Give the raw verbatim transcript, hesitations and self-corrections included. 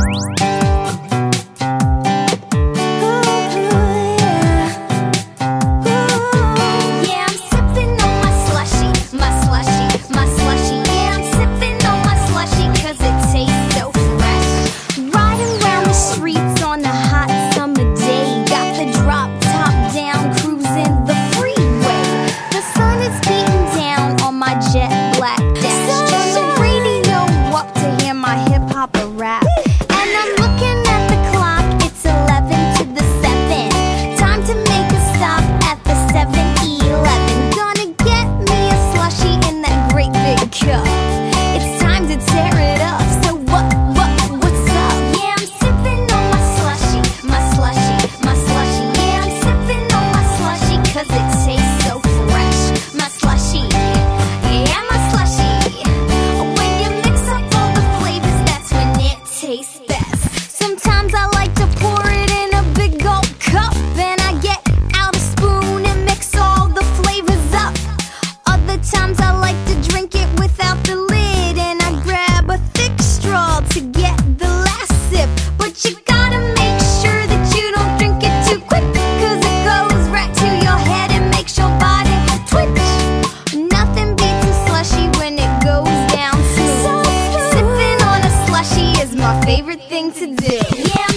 Sometimes I like to pour it in a big old cup, and I get out a spoon and mix all the flavors up. Other times I like to drink it without the lid, and I grab a thick straw to get the last sip. But you gotta make sure that you don't drink it too quick, cause it goes right to your head and makes your body twitch. Nothing beats a slushie when it goes down smooth. Sipping on a slushie is my favorite thing to do. Yeah.